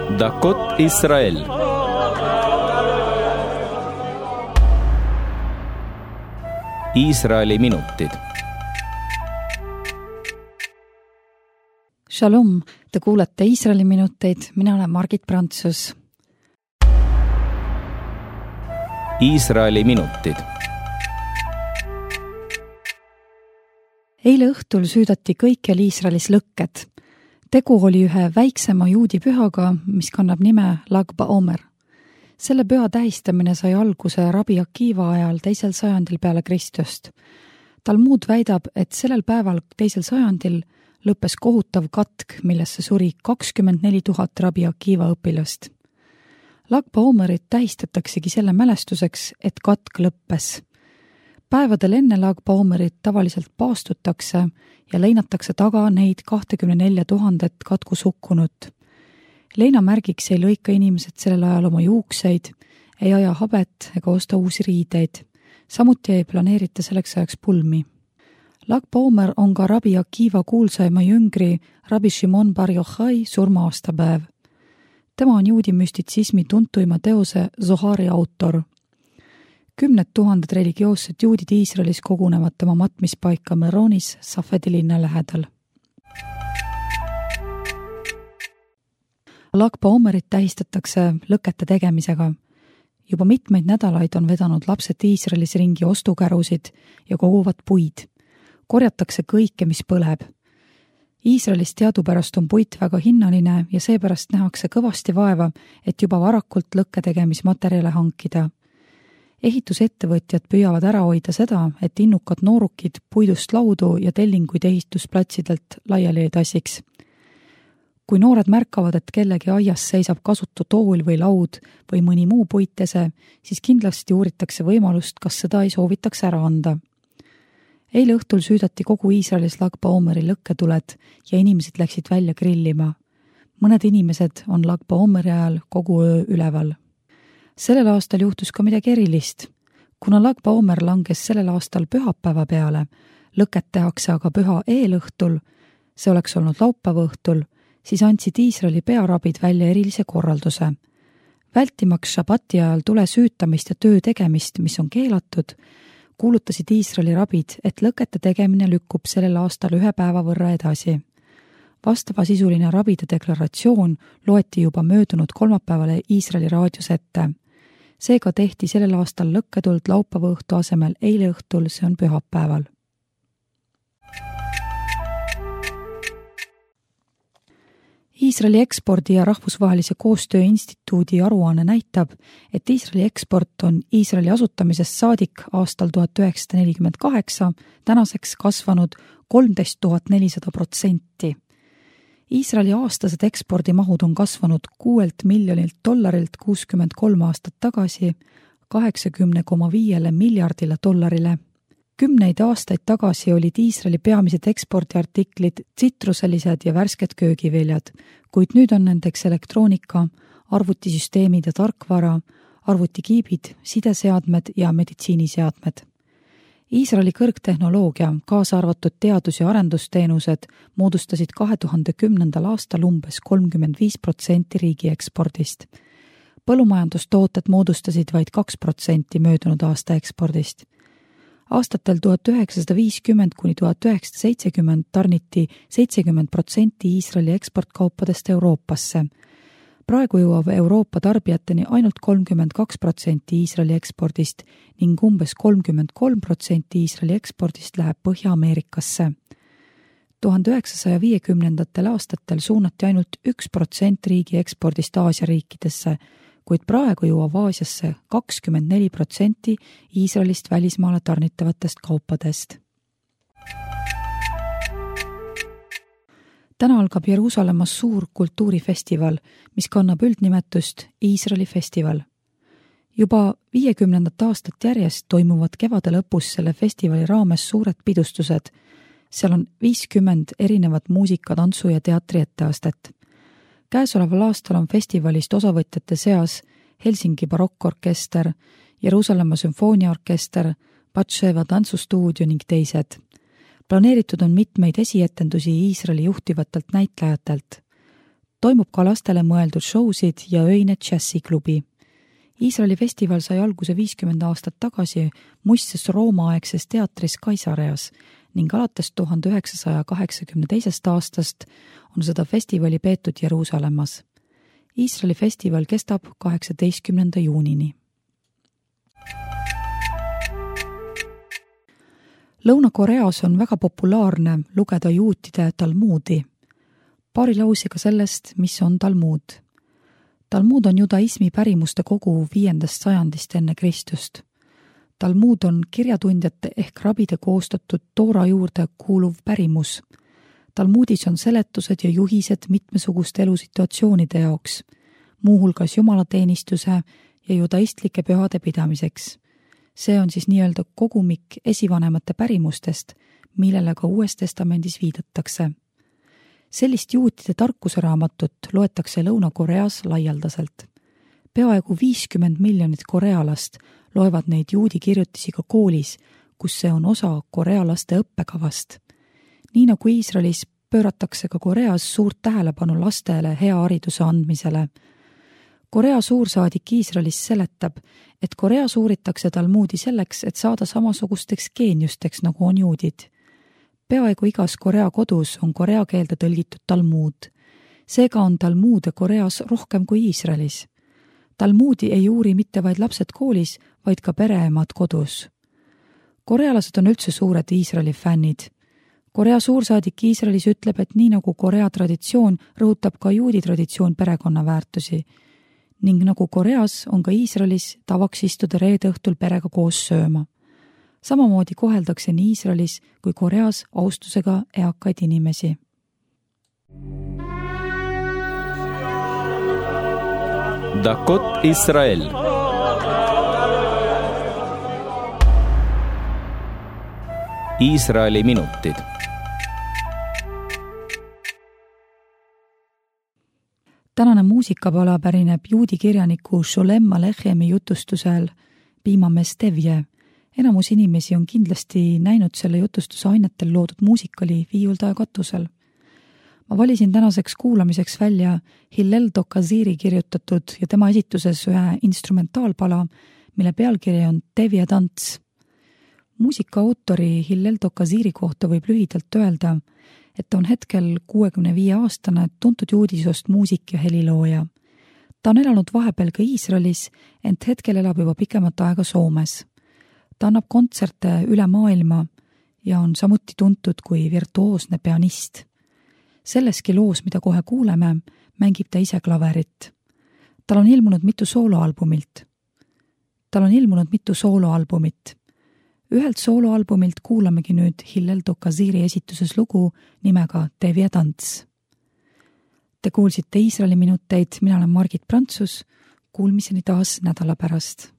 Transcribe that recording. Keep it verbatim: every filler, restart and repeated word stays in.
דקות ישראל. Iisraeli minutid. Shalom, te kuulete Iisraeli minuteid, mina olen Margit Prantsus. Iisraeli minutid. Eile õhtul süüdati kõikjal Iisraelis lõkked. Tegu oli ühe väiksema juudi pühaga, mis kannab nime Lag BaOmer. Selle püha tähistamine sai alguse Rabbi Akiva ajal teisel sajandil peale Kristust. Talmud väidab, et sellel päeval teisel sajandil lõppes kohutav katk, millesse suri kakskümmend neli tuhat Rabbi Akiva õpilast. Lag BaOmerit tähistataksegi selle mälestuseks, et katk lõppes. Päevadel enne Lag BaOmerit tavaliselt paastutakse ja leinatakse taga neid kakskümmend neli tuhandet katku sukkunut. Leinamärgiks ei lõika inimesed sellel ajal oma juukseid, ei aja habet ega osta uusi riideid. Samuti ei planeerita selleks ajaks pulmi. Lag BaOmer on ka Rabbi Akiva kuulsaima jüngri Rabbi Shimon bar Yochai surma-aastapäev. Tema on juudi müstitsismi tuntuima teose Zohari autor. Kümned tuhanded religioossed juudid Iisraelis kogunevad tema matmispaika Meronis Safedi linna lähedal. Lag BaOmerit tähistatakse lõkete tegemisega. Juba mitmeid nädalaid on vedanud lapsed Iisraelis ringi ostukärusid ja koguvad puid. Korjatakse kõike, mis põleb. Iisraelis teadupärast on puit väga hinnaline ja seepärast nähakse kõvasti vaeva, et juba varakult lõkke tegemismaterjale hankida. Ehitusettevõtjad püüavad ära hoida seda, et innukad noorukid puidust laudu ja tellinguid ehitusplatsidelt laiali ei tassiks. Kui noored märkavad, et kellegi aias seisab kasutu tool või laud või mõni muu puitese, siis kindlasti uuritakse võimalust, kas seda ei soovitaks ära anda. Eile õhtul süüdati kogu Iisraelis Lag BaOmeri lõkketuled ja inimesed läksid välja grillima. Mõned inimesed on Lag BaOmeri ajal kogu öö üleval. Sellel aastal juhtus ka midagi erilist. Kuna Lag BaOmer langes sellel aastal pühapäeva peale, lõket tehakse aga püha eelõhtul, see oleks olnud laupäeva õhtul, siis andsid Iisraeli pearabid välja erilise korralduse. Vältimaks šabati ajal tule süütamist ja töö tegemist, mis on keelatud, kuulutasid Iisraeli rabid, et lõkete tegemine lükkub sellel aastal ühe päeva võrra edasi. Vastava sisuline rabide deklaratsioon loeti juba möödunud kolmapäevale Iisraeli raadios ette. Seega tehti sellel aastal lõkketuld laupäeva õhtu asemel eile õhtul, see on pühapäeval. Iisraeli ekspordi ja rahvusvahelise koostöö instituudi aruanne näitab, et Iisraeli eksport on Iisraeli asutamisest saadik aastal tuhat üheksasada nelikümmend kaheksa tänaseks kasvanud kolmteist tuhat nelisada protsenti. Iisraeli aastased ekspordimahud on kasvanud kuuelt miljonilt dollarilt kuuskümmend kolm aastat tagasi kaheksakümne koma viiele miljardile dollarile. Kümneid aastaid tagasi olid Iisraeli peamised ekspordiartiklid tsitruselised ja värsked köögiviljad, kuid nüüd on nendeks elektroonika, arvutisüsteemid ja tarkvara, arvutikiibid, sideseadmed ja meditsiiniseadmed. Iisraeli kõrgtehnoloogia, kaasa arvatud teadus- ja arendusteenused moodustasid kahe tuhande kümnendal aastal umbes kolmkümmend viis protsenti riigi ekspordist. Põllumajandustooted moodustasid vaid kaks protsenti möödunud aasta ekspordist. Aastatel tuhat üheksasada viiskümmend kuni tuhat üheksasada seitsekümmend tarniti seitsekümmend protsenti Iisraeli eksportkaupadest Euroopasse. Praegu jõuab Euroopa tarbijateni ainult kolmkümmend kaks protsenti Iisraeli ekspordist ning umbes kolmkümmend kolm protsenti Iisraeli ekspordist läheb Põhja-Ameerikasse. tuhande üheksasaja viiekümnendatel aastatel suunati ainult üks protsent riigi ekspordist Aasia riikidesse, kuid praegu jõuab Aasiasse kakskümmend neli protsenti Iisraelist välismaale tarnitavatest kaupadest. Täna algab Jeruusalemmas suur kultuurifestival, mis kannab üldnimetust Iisraeli festival. Juba viiekümnendat aastat järjest toimuvad kevade lõpus selle festivali raames suured pidustused. Seal on viiskümmend erinevat muusika, tantsu ja teatri etteastet. Käesoleval aastal on festivalist osavõtjate seas Helsingi barokkorkester, Jeruusalemma sümfooniaorkester, Batševa tantsustuudio ning teised. Planeeritud on mitmeid esietendusi Iisraeli juhtivatelt näitlejatelt. Toimub ka lastele mõeldud showsid ja öine džässiklubi. Iisraeli festival sai alguse viiskümmend aastat tagasi muistses Rooma-aegses teatris Kaisareas ning alates tuhande üheksasaja kaheksakümne teisest aastast on seda festivali peetud Jeruusalemmas. Iisraeli festival kestab kaheksateistkümnenda juunini. Lõuna-Koreas on väga populaarne lugeda juutide Talmudi. Paari lausega sellest, mis on Talmud. Talmud on judaismi pärimuste kogu viiendast sajandist enne Kristust. Talmud on kirjatundjate ehk rabide koostatud Toora juurde kuuluv pärimus. Talmudis on seletused ja juhised mitmesuguste elusituatsioonide jaoks, muuhulgas jumalateenistuse ja judaistlike pühade pidamiseks. See on siis nii-öelda kogumik esivanemate pärimustest, millele ka Uues Testamendis viidatakse. Sellist juutide tarkuseraamatut loetakse Lõuna-Koreas laialdaselt. Peaaegu viiskümmend miljonit korealast loevad neid juudi kirjutisi ka koolis, kus see on osa korealaste õppekavast. Nii nagu Iisraelis pööratakse ka Koreas suurt tähelepanu lastele hea hariduse andmisele. Korea suursaadik Iisraelis seletab, et Koreas uuritakse Talmudi selleks, et saada samasugusteks geeniusteks, nagu on juudid. Peaaegu igas Korea kodus on korea keelde tõlgitud Talmud. Seega on Talmude Koreas rohkem kui Iisraelis. Talmudi ei uuri mitte vaid lapsed koolis, vaid ka pereemad kodus. Korealased on üldse suured Iisraeli fännid. Korea suursaadik Iisraelis ütleb, et nii nagu Korea traditsioon rõhutab ka juudi traditsioon perekonnaväärtusi ning nagu Koreas on ka Iisraelis tavaks istuda reede õhtul perega koos sööma. Samamoodi koheldakse nii Iisraelis kui Koreas austusega eakaid inimesi. Dakot Israel. Iisraeli minutid. Tänane muusikapala pärineb juudi kirjaniku Sholem Alechemi jutustusel Piimamees Tevje. Enamus inimesi on kindlasti näinud selle jutustuse ainetel loodud muusikali Viiuldaja katusel. Ma valisin tänaseks kuulamiseks välja Hillel Tokaziri kirjutatud ja tema esituses ühe instrumentaalpala, mille pealkiri on Tevje tants. Muusika autori Hillel Tokaziri kohta võib lühidalt öelda, et on hetkel kuuekümne viie aastane tuntud juudisoost muusik ja helilooja. Ta on elanud vahepeal ka Iisraelis, ent hetkel elab juba pikemat aega Soomes. Ta annab kontserte üle maailma ja on samuti tuntud kui virtuoosne pianist. Selleski loos, mida kohe kuuleme, mängib ta ise klaverit. Tal on ilmunud mitu sooloalbumilt. Tal on ilmunud mitu sooloalbumit. Ühelt sooloalbumilt kuulamegi nüüd Hillel Tokaziri esituses lugu nimega Tevje tants. Te kuulsite Iisraeli minuteid, mina olen Margit Prantsus, kuulmiseni taas nädala pärast.